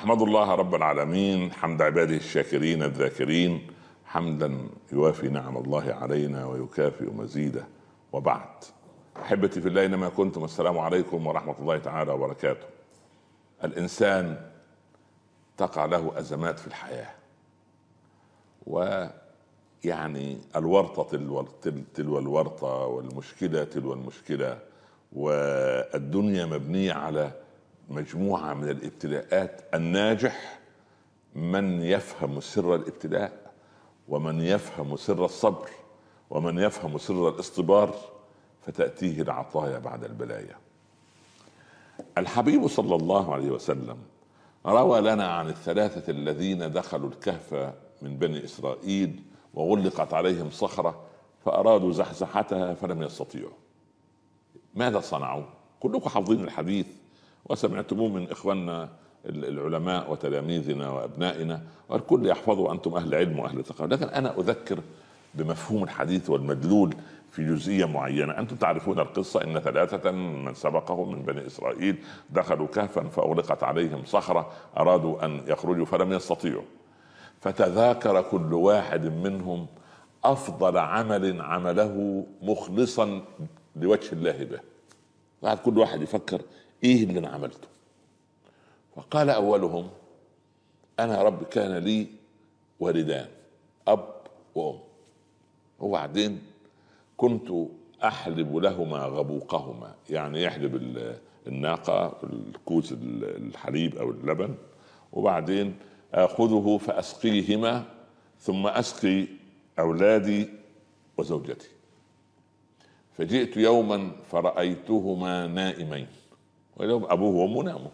أحمد الله رب العالمين حمد عباده الشاكرين الذاكرين، حمدا يوافي نعم الله علينا ويكافئ مزيده. وبعد، أحبتي في الله أينما كنتم، السلام عليكم ورحمة الله تعالى وبركاته. الإنسان تقع له أزمات في الحياة، ويعني الورطة تلو الورطة، والمشكلة تلو المشكلة، والدنيا مبنية على مجموعة من الابتلاءات. الناجح من يفهم سر الابتلاء، ومن يفهم سر الصبر، ومن يفهم سر الاصطبار، فتأتيه العطايا بعد البلايا. الحبيب صلى الله عليه وسلم روى لنا عن الثلاثة الذين دخلوا الكهف من بني إسرائيل وغلقت عليهم صخرة فأرادوا زحزحتها فلم يستطيعوا. ماذا صنعوا؟ كلكم حافظين الحديث وسمعتموه من إخواننا العلماء وتلاميذنا وأبنائنا، والكل يحفظوا، أنتم أهل علم وأهل ثقافة، لكن أنا أذكر بمفهوم الحديث والمدلول في جزئية معينة. أنتم تعرفون القصة، إن ثلاثة من سبقهم من بني إسرائيل دخلوا كهفا فأغلقت عليهم صخرة، أرادوا أن يخرجوا فلم يستطيعوا، فتذاكر كل واحد منهم أفضل عمل عمله مخلصا لوجه الله به. بعد كل واحد يفكر إيه اللي أنا عملته. فقال أولهم: أنا رب كان لي والدان، أب وأم، وبعدين كنت أحلب لهما غبوقهما، يعني يحلب الناقة الكوز الحليب أو اللبن، وبعدين أخذه فأسقيهما، ثم أسقي أولادي وزوجتي. فجئت يوما فرأيتهما نائمين، واليوم أبوه وأمه ناموا،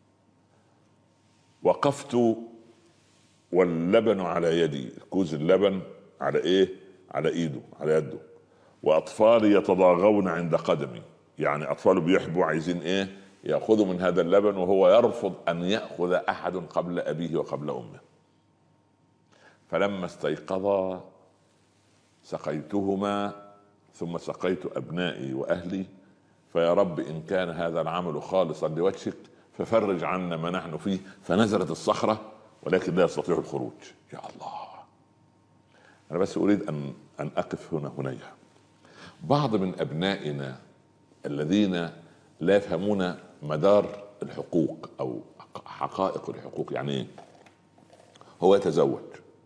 وقفت واللبن على يدي، كوز اللبن على إيه؟ على إيده، على يده، وأطفالي يتضاغون عند قدمي، يعني أطفاله بيحبوا عايزين إيه؟ يأخذوا من هذا اللبن، وهو يرفض أن يأخذ أحد قبل أبيه وقبل أمه. فلما استيقظا سقيتهما، ثم سقيت أبنائي وأهلي، فيا رب إن كان هذا العمل خالصا لوجهك ففرج عنا ما نحن فيه. فنزلت الصخرة ولكن لا يستطيع الخروج. يا الله، أنا بس أريد أن أقف هنيها. بعض من أبنائنا الذين لا يفهمون مدار الحقوق أو حقائق الحقوق، يعني هو يتزوج،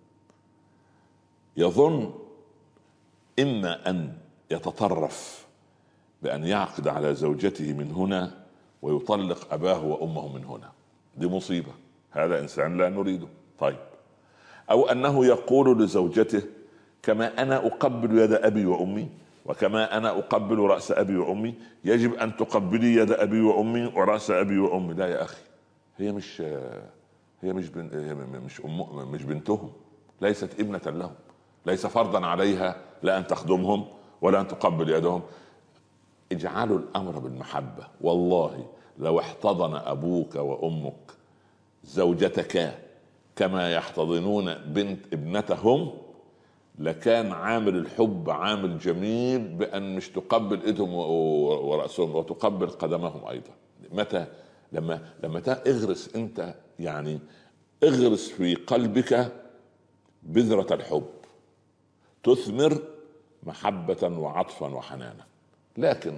يظن إما أن يتطرف بأن يعقد على زوجته من هنا ويطلق أباه وأمه من هنا، دي مصيبة، هذا إنسان لا نريده. طيب، أو أنه يقول لزوجته: كما أنا أقبل يد أبي وأمي، وكما أنا أقبل رأس أبي وأمي، يجب أن تقبلي يد أبي وأمي ورأس أبي وأمي. لا يا أخي، هي مش بنتهم، ليست ابنة لهم، ليس فرضا عليها لا أن تخدمهم ولا أن تقبل يدهم. اجعلوا الأمر بالمحبة. والله لو احتضن أبوك وأمك زوجتك كما يحتضنون بنت ابنتهم، لكان عامل الحب عامل جميل، بأن مش تقبل ايدهم ورأسهم وتقبل قدمهم أيضا. متى؟ لما اغرس انت، يعني اغرس في قلبك بذرة الحب، تثمر محبة وعطفا وحنانا. لكن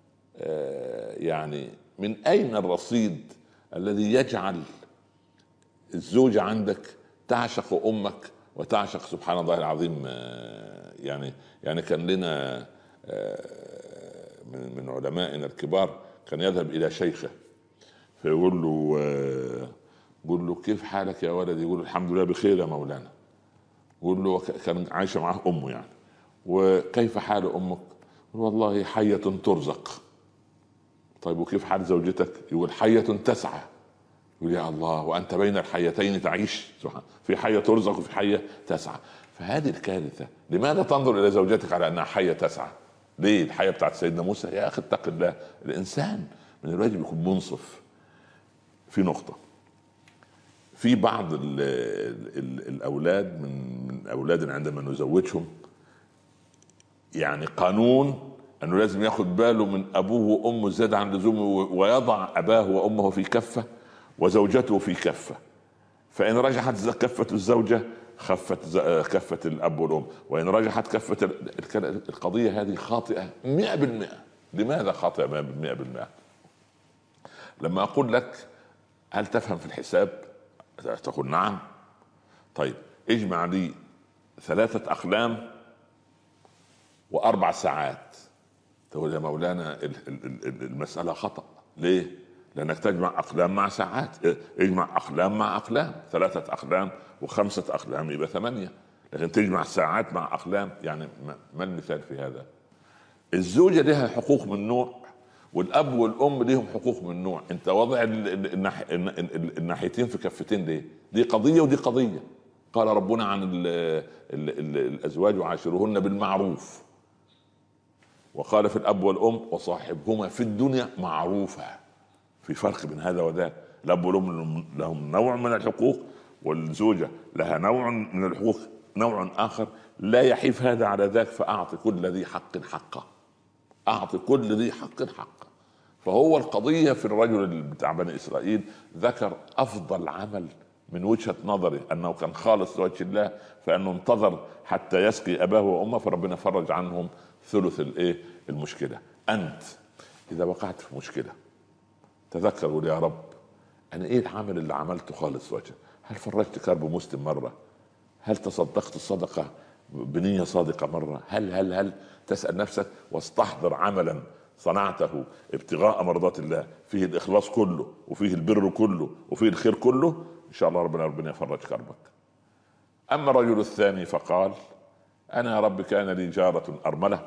يعني من أين الرصيد الذي يجعل الزوجة عندك تعشق أمك وتعشق، سبحان الله العظيم، يعني كان لنا من علمائنا الكبار كان يذهب إلى شيخه فيقول له كيف حالك يا ولدي؟ يقول الحمد لله بخير يا مولانا. يقول له كان عايشة معه أمه يعني، وكيف حال أمك؟ والله حية ترزق. طيب وكيف حال زوجتك؟ يقول حية تسعى. يقول يا الله، وأنت بين الحيتين تعيش، في حية ترزق وفي حية تسعى. فهذه الكارثة. لماذا تنظر إلى زوجتك على أنها حية تسعى؟ ليه؟ الحية بتاعت سيدنا موسى. يا أخي اتق الله، الإنسان من الواجب يكون منصف. في نقطة، في بعض الأولاد من أولادنا عندما نزوجهم، يعني قانون أنه لازم ياخد باله من أبوه وأمه زاد عن لزومه، ويضع أباه وأمه في كفة وزوجته في كفة، فإن رجحت كفة الزوجة خفت كفة الأب والأم، وإن رجحت كفة القضية هذه خاطئة 100%. لماذا خاطئة 100%؟ لما أقول لك هل تفهم في الحساب؟ تقول نعم. طيب اجمع لي 3 أقلام و4 ساعات. تقول يا مولانا المسألة خطأ. ليه؟ لأنك تجمع أقلام مع ساعات. اجمع أقلام مع أقلام، 3 أقلام و5 أقلام يبقى 8. لكن تجمع ساعات مع أقلام، يعني ما المثال في هذا؟ الزوجة لها حقوق من نوع، والأب والأم لهم حقوق من نوع. أنت وضع الناحيتين في كفتين ليه؟ دي قضية ودي قضية. قال ربنا عن الأزواج وعاشرهن بالمعروف، وقال في الأب والأم وصاحبهما في الدنيا معروفة. في فرق بين هذا وذاك. الأب والأم لهم نوع من الحقوق، والزوجة لها نوع من الحقوق نوع آخر. لا يحيف هذا على ذاك، فأعطي كل ذي حق حقه. أعطي كل ذي حق حقه. فهو القضية في الرجل بتاع بني إسرائيل ذكر أفضل عمل من وجهة نظري أنه كان خالص لوجه الله، فأنه انتظر حتى يسقي أباه وأمه، فربنا فرج عنهم ثلث المشكلة. أنت إذا وقعت في مشكلة تذكر قول يا رب أنا إيه العمل اللي عملته خالص وجه؟ هل فرجت كرب مسلم مرة؟ هل تصدقت الصدقة بنية صادقة مرة؟ هل تسأل نفسك واستحضر عملا صنعته ابتغاء مرضات الله، فيه الإخلاص كله وفيه البر كله وفيه الخير كله، إن شاء الله ربنا يفرج كربك. أما الرجل الثاني فقال أنا يا رب كان لي جارة أرملة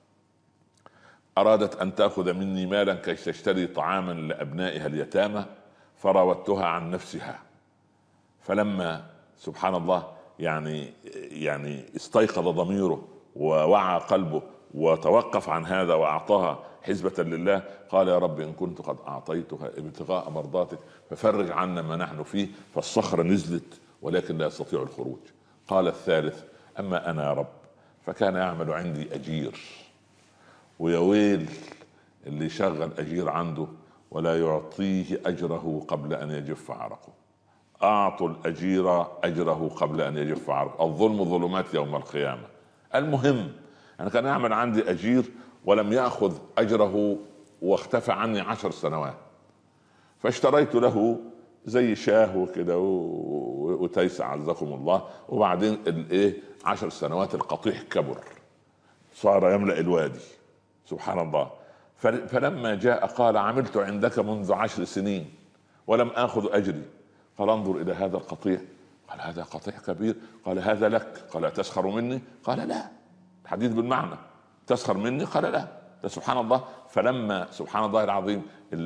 أرادت أن تأخذ مني مالا كي تشتري طعاما لأبنائها اليتامى، فراودتها عن نفسها. فلما سبحان الله يعني استيقظ ضميره ووعى قلبه وتوقف عن هذا وأعطاها حسبة لله، قال يا رب إن كنت قد أعطيتها ابتغاء مرضاتك ففرج عنا ما نحن فيه. فالصخرة نزلت ولكن لا يستطيع الخروج. قال الثالث أما أنا يا رب فكان يعمل عندي أجير، ويا ويل اللي يشغل أجير عنده ولا يعطيه أجره قبل أن يجف عرقه. أعطوا الأجير أجره قبل أن يجف عرقه. الظلم ظلمات يوم القيامة. المهم أنا كان يعمل عندي أجير ولم يأخذ أجره واختفى عني 10 سنوات، فاشتريت له زي شاه وكده وتيس عزكم الله، وبعدين 10 سنوات القطيع كبر صار يملأ الوادي سبحان الله. فلما جاء قال عملت عندك منذ 10 سنين ولم آخذ أجري. قال انظر إلى هذا القطيع. قال هذا قطيع كبير. قال هذا لك. قال تسخر مني؟ قال لا. الحديث بالمعنى. تسخر مني؟ قال لا. سبحان الله. فلما سبحان الله العظيم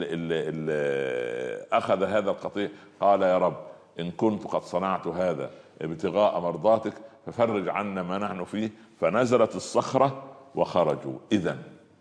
اللي أخذ هذا القطيع قال يا رب إن كنت قد صنعت هذا ابتغاء مرضاتك ففرج عنا ما نحن فيه. فنزلت الصخرة وخرجوا. إذن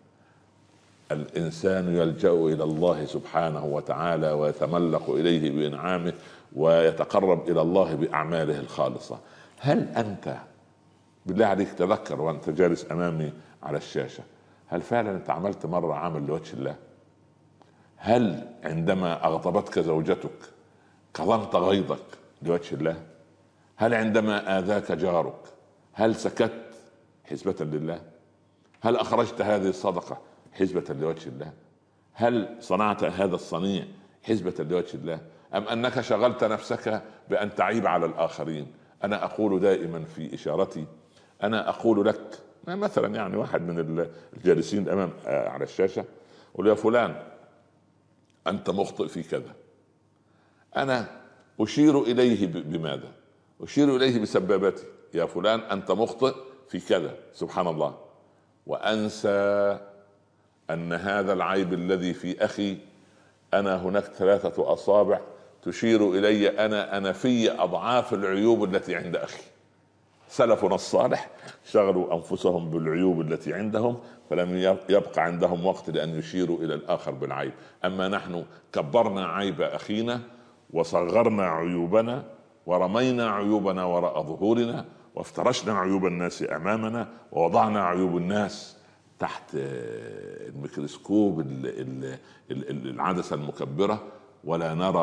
الإنسان يلجأ إلى الله سبحانه وتعالى ويتملق إليه بإنعامه ويتقرب إلى الله بأعماله الخالصة. هل أنت بالله عليك تذكر وأنت جالس أمامي على الشاشة، هل فعلا أنت عملت مرة عمل لوجه الله؟ هل عندما أغضبتك زوجتك كظمت غيظك لوجه الله؟ هل عندما آذاك جارك هل سكت حسبة لله؟ هل أخرجت هذه الصدقة حسبة لوجه الله؟ هل صنعت هذا الصنيع حسبة لوجه الله؟ أم أنك شغلت نفسك بأن تعيب على الآخرين؟ أنا أقول دائما في إشارتي، أنا أقول لك مثلا يعني واحد من الجالسين أمام على الشاشة قل يا فلان أنت مخطئ في كذا، أنا أشير إليه بماذا؟ أشير إليه بسبابتي. يا فلان أنت مخطئ في كذا سبحان الله، وأنسى أن هذا العيب الذي في أخي أنا هناك 3 أصابع تشير إلي أنا في أضعاف العيوب التي عند أخي. سلفنا الصالح شغلوا أنفسهم بالعيوب التي عندهم فلم يبقى عندهم وقت لأن يشيروا إلى الآخر بالعيب. أما نحن كبرنا عيب أخينا وصغرنا عيوبنا ورمينا عيوبنا وراء ظهورنا وافترشنا عيوب الناس أمامنا ووضعنا عيوب الناس تحت الميكروسكوب العدسة المكبرة ولا نرى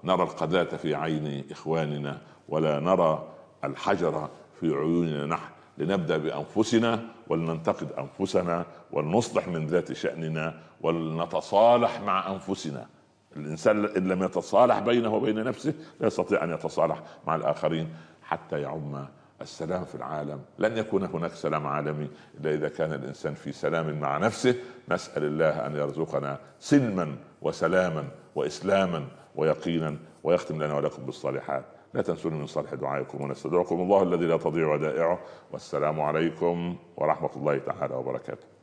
نرى القذاة في عين إخواننا ولا نرى الحجر في عيوننا نحن. لنبدأ بأنفسنا ولننتقد أنفسنا ولنصلح من ذات شأننا ولنتصالح مع أنفسنا. الإنسان إن لم يتصالح بينه وبين نفسه لا يستطيع أن يتصالح مع الآخرين حتى يعم السلام في العالم. لن يكون هناك سلام عالمي إلا إذا كان الإنسان في سلام مع نفسه. نسأل الله أن يرزقنا سلما وسلاما وإسلاما ويقينا، ويختم لنا ولكم بالصالحات. لا تنسوني من صالح دعائكم، ونستودعكم الله الذي لا تضيع ودائعه. والسلام عليكم ورحمة الله تعالى وبركاته.